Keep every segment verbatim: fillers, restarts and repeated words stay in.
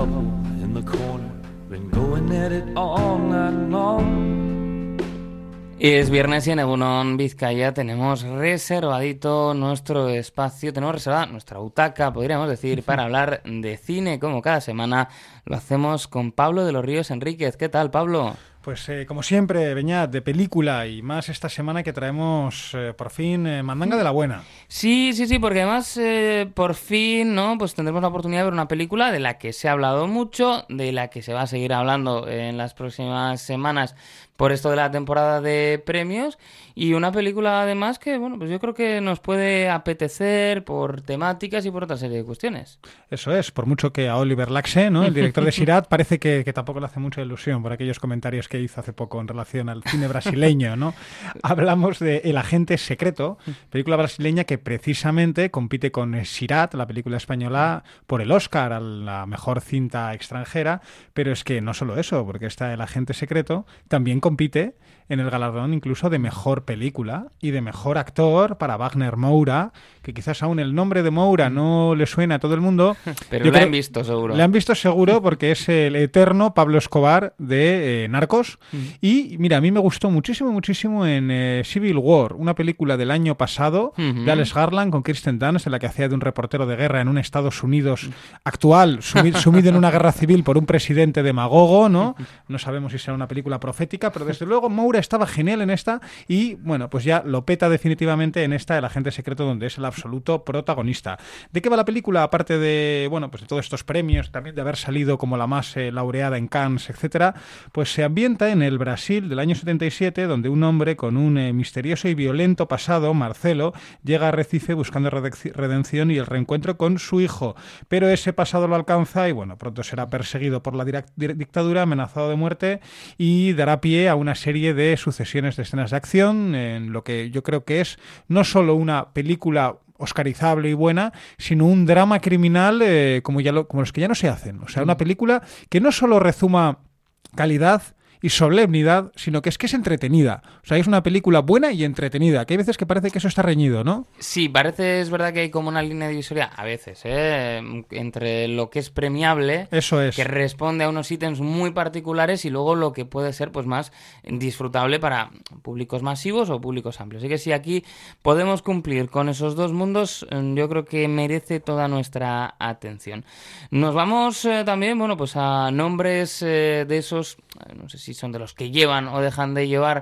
couple in the corner, been going at it all night long. Es viernes y en Egunon Vizcaya tenemos reservadito nuestro espacio, tenemos reservada nuestra butaca, podríamos decir, para hablar de cine, como cada semana lo hacemos con Pablo de los Ríos Enríquez. ¿Qué tal, Pablo? Pues eh, como siempre, Beñat, de película y más esta semana que traemos eh, por fin eh, mandanga de la buena. Sí, sí, sí, porque además eh, por fin, ¿no? Pues tendremos la oportunidad de ver una película de la que se ha hablado mucho, de la que se va a seguir hablando en las próximas semanas por esto de la temporada de premios, y una película además que, bueno, pues yo creo que nos puede apetecer por temáticas y por otra serie de cuestiones. Eso es, por mucho que a Oliver Laxe, ¿no?, el director de Sirat, parece que, que tampoco le hace mucha ilusión por aquellos comentarios que hizo hace poco en relación al cine brasileño, ¿no? Hablamos de El agente secreto, película brasileña que precisamente compite con Sirat, la película española, por el Oscar a la mejor cinta extranjera, pero es que no solo eso, porque está El agente secreto, también compite en el galardón incluso de mejor película y de mejor actor para Wagner Moura, que quizás aún el nombre de Moura no le suena a todo el mundo. Pero Yo lo creo, han visto seguro. Le han visto seguro porque es el eterno Pablo Escobar de eh, Narcos. Mm. Y mira, a mí me gustó muchísimo, muchísimo en eh, Civil War, una película del año pasado, uh-huh. de Alex Garland con Kirsten Dunst, en la que hacía de un reportero de guerra en un Estados Unidos actual, sumido, sumido en una guerra civil por un presidente demagogo, ¿no? No sabemos si será una película profética, pero desde luego Moura estaba genial en esta y, bueno, pues ya lo peta definitivamente en esta El agente secreto, donde es el absoluto protagonista. ¿De qué va la película? Aparte de, bueno, pues de todos estos premios, también de haber salido como la más eh, laureada en Cannes, etcétera, pues se ambienta en el Brasil del año setenta y siete, donde un hombre con un eh, misterioso y violento pasado, Marcelo, llega a Recife buscando redec- redención y el reencuentro con su hijo. Pero ese pasado lo alcanza y, bueno, pronto será perseguido por la direct- dictadura, amenazado de muerte, y dará pie a una serie de sucesiones de escenas de acción, en lo que yo creo que es no solo una película oscarizable y buena, sino un drama criminal eh, como, ya lo, como los que ya no se hacen. O sea, una película que no solo rezuma calidad y solemnidad, sino que es que es entretenida. O sea, es una película buena y entretenida, que hay veces que parece que eso está reñido, ¿no? Sí, parece, es verdad que hay como una línea divisoria, a veces, ¿eh? Entre lo que es premiable, eso es, que responde a unos ítems muy particulares, y luego lo que puede ser pues más disfrutable para públicos masivos o públicos amplios. Así que si aquí podemos cumplir con esos dos mundos, yo creo que merece toda nuestra atención. Nos vamos eh, también, bueno, pues a nombres eh, de esos, no sé si son de los que llevan o dejan de llevar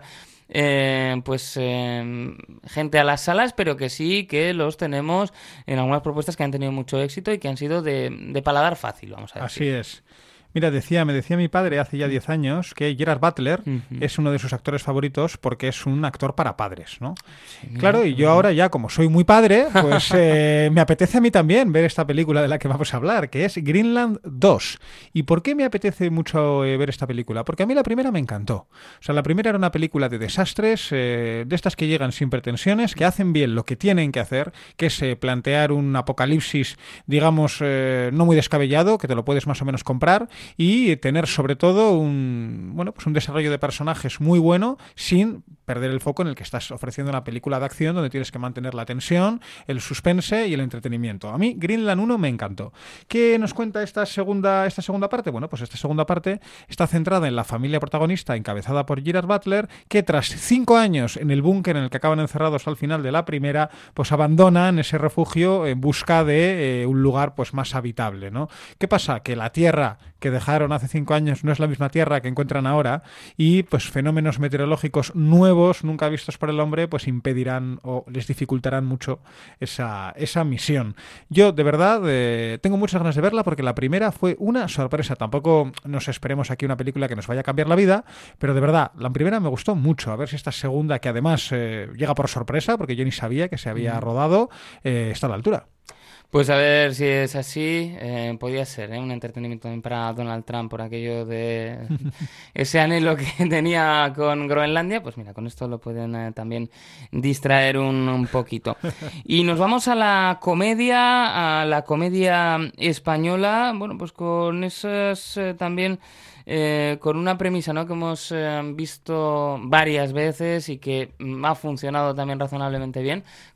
eh, pues eh, gente a las salas, pero que sí que los tenemos en algunas propuestas que han tenido mucho éxito y que han sido de, de paladar fácil, vamos a decir. Así es. Mira, decía, me decía mi padre hace ya diez años que Gerard Butler uh-huh. es uno de sus actores favoritos porque es un actor para padres, ¿no? Sí, claro, y yo ahora ya, como soy muy padre, pues eh, me apetece a mí también ver esta película de la que vamos a hablar, que es Greenland dos. ¿Y por qué me apetece mucho eh, ver esta película? Porque a mí la primera me encantó. O sea, la primera era una película de desastres, eh, de estas que llegan sin pretensiones, que hacen bien lo que tienen que hacer, que es eh, plantear un apocalipsis, digamos, eh, no muy descabellado, que te lo puedes más o menos comprar, y tener sobre todo un bueno pues un desarrollo de personajes muy bueno sin perder el foco en el que estás ofreciendo una película de acción donde tienes que mantener la tensión, el suspense y el entretenimiento. A mí Greenland uno me encantó. ¿Qué nos cuenta esta segunda esta segunda parte? Bueno, pues esta segunda parte está centrada en la familia protagonista encabezada por Gerard Butler, que tras cinco años en el búnker en el que acaban encerrados al final de la primera, pues abandonan ese refugio en busca de eh, un lugar pues más habitable, ¿no? ¿Qué pasa? Que la tierra que dejaron hace cinco años no es la misma tierra que encuentran ahora, y pues fenómenos meteorológicos nuevos, nunca vistos por el hombre, pues impedirán o les dificultarán mucho esa, esa misión. Yo, de verdad, eh, tengo muchas ganas de verla porque la primera fue una sorpresa. Tampoco nos esperemos aquí una película que nos vaya a cambiar la vida, pero de verdad, la primera me gustó mucho. A ver si esta segunda, que además eh, llega por sorpresa, porque yo ni sabía que se había rodado, eh, está a la altura. Pues a ver si es así, eh, podría ser ¿eh? un entretenimiento también para Donald Trump por aquello de ese anhelo que tenía con Groenlandia. Pues mira, con esto lo pueden eh, también distraer un, un poquito. Y nos vamos a la comedia, a la comedia española, bueno, pues con esas eh, también... Eh, con una premisa, ¿no?, que hemos eh, visto varias veces y que ha funcionado también razonablemente bien,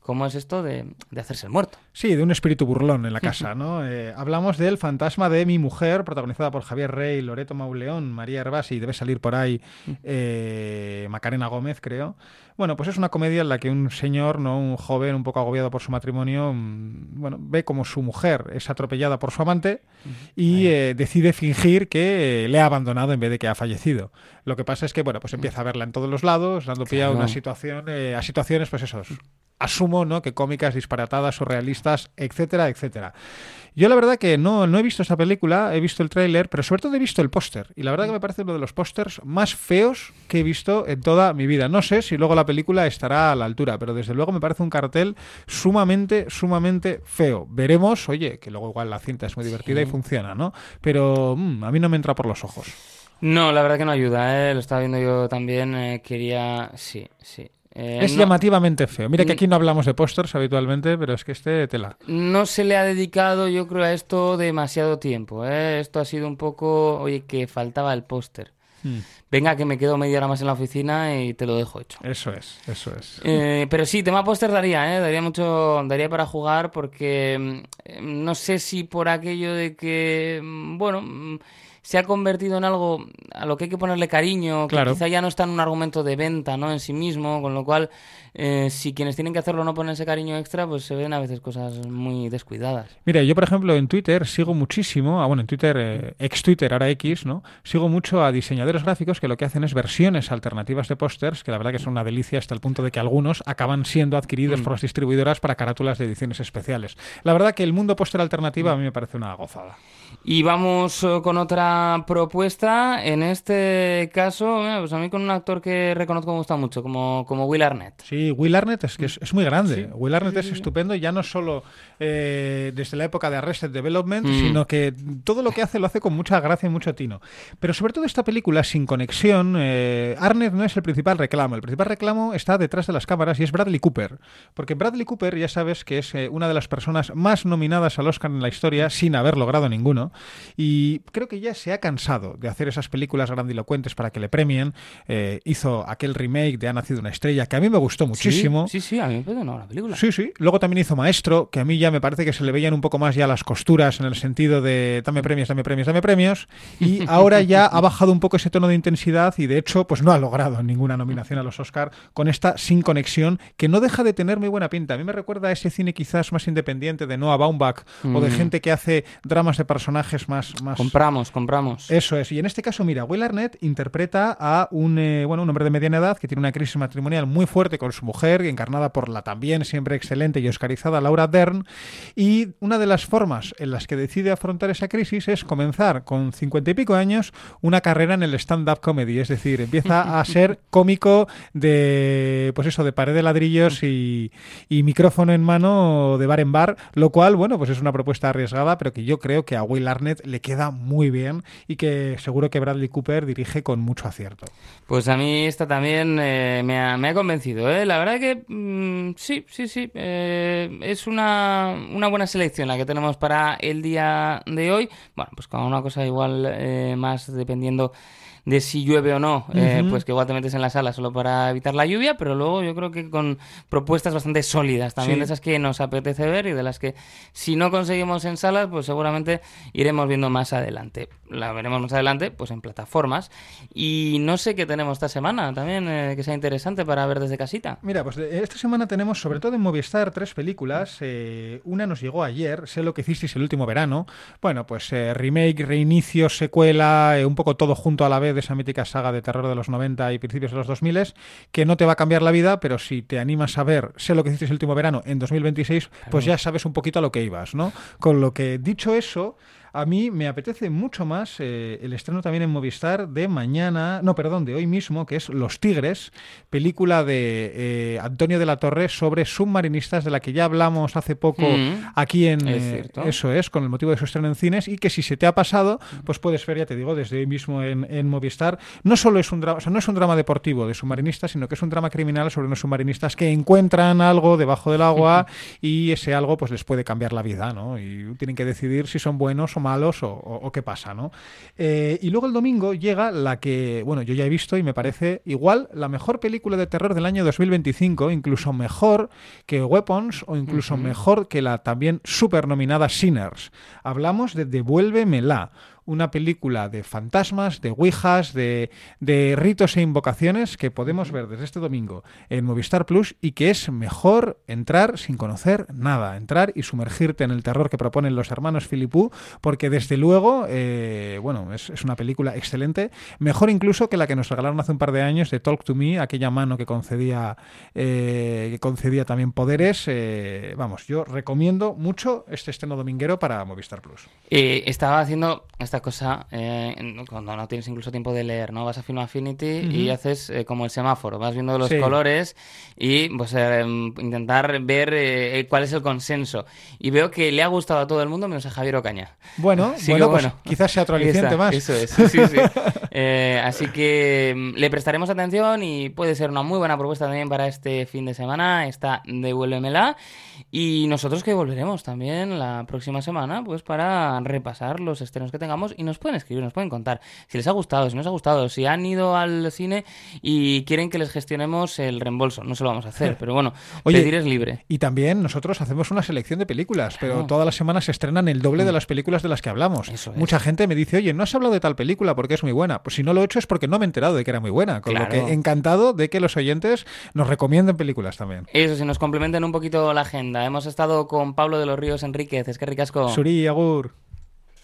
cómo es esto de, de hacerse el muerto. Sí, de un espíritu burlón en la casa, ¿no? Eh, hablamos del Fantasma de mi mujer, protagonizada por Javier Rey, Loreto Mauleón, María Hervás y debe salir por ahí eh, Macarena Gómez, creo. Bueno, pues es una comedia en la que un señor, no, un joven un poco agobiado por su matrimonio, bueno, ve como su mujer es atropellada por su amante y eh, decide fingir que eh, le ha abandonado en vez de que ha fallecido. Lo que pasa es que, bueno, pues empieza a verla en todos los lados, dando pie a una situación, eh, a situaciones, pues esos, asumo, ¿no?, que cómicas, disparatadas, surrealistas, etcétera, etcétera. Yo la verdad que no, no he visto esta película, he visto el tráiler, pero sobre todo he visto el póster. Y la verdad que me parece uno de los pósters más feos que he visto en toda mi vida. No sé si luego la película estará a la altura, pero desde luego me parece un cartel sumamente, sumamente feo. Veremos, oye, que luego igual la cinta es muy divertida sí. y funciona, ¿no? Pero mmm, a mí no me entra por los ojos. No, la verdad que no ayuda, ¿eh? Lo estaba viendo yo también, eh, quería... Sí, sí. Eh, es no, llamativamente feo. Mira que aquí no hablamos de pósters habitualmente, pero es que este tela. No se le ha dedicado, yo creo, a esto demasiado tiempo, ¿eh? Esto ha sido un poco, oye, que faltaba el póster. Hmm. Venga, que me quedo media hora más en la oficina y te lo dejo hecho. Eso es, eso es. Eh, pero sí, tema póster daría, ¿eh? Daría mucho, daría para jugar porque eh, no sé si por aquello de que, bueno... se ha convertido en algo a lo que hay que ponerle cariño, que claro. quizá ya no está en un argumento de venta, ¿no?, en sí mismo, con lo cual, eh, si quienes tienen que hacerlo no ponen ese cariño extra, pues se ven a veces cosas muy descuidadas. Mira, yo por ejemplo en Twitter sigo muchísimo, ah, bueno, en Twitter, eh, ex Twitter, ahora X, ¿no? Sigo mucho a diseñadores gráficos que lo que hacen es versiones alternativas de pósters, que la verdad que son una delicia hasta el punto de que algunos acaban siendo adquiridos mm. por las distribuidoras para carátulas de ediciones especiales. La verdad que el mundo póster alternativo a mí me parece una gozada. Y vamos uh, con otra propuesta, en este caso, mira, pues a mí con un actor que reconozco que me gusta mucho, como, como Will Arnett. Sí, Will Arnett es que es, es muy grande. Sí. Will Arnett sí, sí, es estupendo, ya no solo eh, desde la época de Arrested Development, mm. sino que todo lo que hace lo hace con mucha gracia y mucho tino. Pero sobre todo esta película, Sin Conexión, eh, Arnett no es el principal reclamo. El principal reclamo está detrás de las cámaras y es Bradley Cooper. Porque Bradley Cooper, ya sabes que es eh, una de las personas más nominadas al Oscar en la historia sin haber logrado ninguno. Y creo que ya se ha cansado de hacer esas películas grandilocuentes para que le premien. Eh, hizo aquel remake de Ha nacido una estrella, que a mí me gustó muchísimo. Sí, sí, sí, a mí me perdonó la película. Sí, sí. Luego también hizo Maestro, que a mí ya me parece que se le veían un poco más ya las costuras en el sentido de dame premios, dame premios, dame premios. Y ahora ya ha bajado un poco ese tono de intensidad y de hecho pues no ha logrado ninguna nominación a los Oscar con esta Sin Conexión, que no deja de tener muy buena pinta. A mí me recuerda a ese cine quizás más independiente de Noah Baumbach mm. o de gente que hace dramas de personajes más, más... Compramos, compramos. Eso es. Y en este caso, mira, Will Arnett interpreta a un, eh, bueno, un hombre de mediana edad que tiene una crisis matrimonial muy fuerte con su mujer, encarnada por la también siempre excelente y oscarizada Laura Dern. Y una de las formas en las que decide afrontar esa crisis es comenzar con cincuenta y pico años una carrera en el stand-up comedy. Es decir, empieza a ser cómico de, pues eso, de pared de ladrillos y, y micrófono en mano de bar en bar, lo cual, bueno, pues es una propuesta arriesgada, pero que yo creo que a Will Arnett le queda muy bien y que seguro que Bradley Cooper dirige con mucho acierto. Pues a mí esta también eh, me, ha, me ha convencido, ¿eh? La verdad que mmm, sí, sí, sí. Eh, es una, una buena selección la que tenemos para el día de hoy. Bueno, pues con una cosa igual eh, más dependiendo de si llueve o no, uh-huh. eh, pues que igual te metes en la sala solo para evitar la lluvia, pero luego yo creo que con propuestas bastante sólidas también, sí. de esas que nos apetece ver y de las que si no conseguimos en salas, pues seguramente iremos viendo más adelante. La veremos más adelante, pues en plataformas. Y no sé qué tenemos esta semana también, eh, que sea interesante para ver desde casita. Mira, pues esta semana tenemos, sobre todo en Movistar, tres películas. Eh, una nos llegó ayer, Sé lo que hicisteis el último verano. Bueno, pues eh, remake, reinicio, secuela, eh, un poco todo junto a la vez de esa mítica saga de terror de los noventa y principios de los dos mil, que no te va a cambiar la vida, pero si te animas a ver Sé lo que hicisteis el último verano en dos mil veintiséis, claro. pues ya sabes un poquito a lo que ibas, ¿no? Con lo que, dicho eso, a mí me apetece mucho más eh, el estreno también en Movistar de mañana, no, perdón, de hoy mismo, que es Los Tigres, película de eh, Antonio de la Torre sobre submarinistas, de la que ya hablamos hace poco mm, aquí en... Es eh, eso es, con el motivo de su estreno en cines, y que si se te ha pasado, pues puedes ver, ya te digo, desde hoy mismo en, en Movistar. No solo es un drama, o sea, no es un drama deportivo de submarinistas, sino que es un drama criminal sobre unos submarinistas que encuentran algo debajo del agua y ese algo pues les puede cambiar la vida, ¿no? Y tienen que decidir si son buenos o malos o, o, o qué pasa, ¿no? Eh, y luego el domingo llega la que, bueno, yo ya he visto y me parece igual la mejor película de terror del año dos mil veinticinco, incluso mejor que Weapons o incluso uh-huh. mejor que la también super nominada Sinners. Hablamos de Devuélvemela, una película de fantasmas, de ouijas, de, de ritos e invocaciones que podemos ver desde este domingo en Movistar Plus y que es mejor entrar sin conocer nada, entrar y sumergirte en el terror que proponen los hermanos Philippou, porque desde luego, eh, bueno, es, es una película excelente, mejor incluso que la que nos regalaron hace un par de años de Talk to Me, aquella mano que concedía, eh, que concedía también poderes. Eh, vamos, yo recomiendo mucho este estreno dominguero para Movistar Plus. Eh, estaba haciendo esta cosa eh, cuando no tienes incluso tiempo de leer, ¿no? Vas a Film Affinity uh-huh. y haces eh, como el semáforo, vas viendo los sí. colores y pues eh, intentar ver eh, cuál es el consenso. Y veo que le ha gustado a todo el mundo menos a Javier Ocaña. Bueno, así bueno, que, pues bueno, quizás sea otro aliciente más. Eso es, sí, sí. eh, así que le prestaremos atención y puede ser una muy buena propuesta también para este fin de semana, esta Devuélvemela. Y nosotros que volveremos también la próxima semana pues para repasar los estrenos que tengamos y nos pueden escribir, nos pueden contar si les ha gustado, si no les ha gustado, si han ido al cine y quieren que les gestionemos el reembolso. No se lo vamos a hacer, pero bueno, Oye, pedir es libre. Y también nosotros hacemos una selección de películas, pero claro. todas las semanas se estrenan el doble de las películas de las que hablamos. Eso es. Mucha gente me dice, oye, ¿no has hablado de tal película porque es muy buena? Pues si no lo he hecho es porque no me he enterado de que era muy buena, con claro. lo que encantado de que los oyentes nos recomienden películas también. Eso, si nos complementen un poquito la agenda. Hemos estado con Pablo de los Ríos Enríquez, es que ricasco. Suri, agur.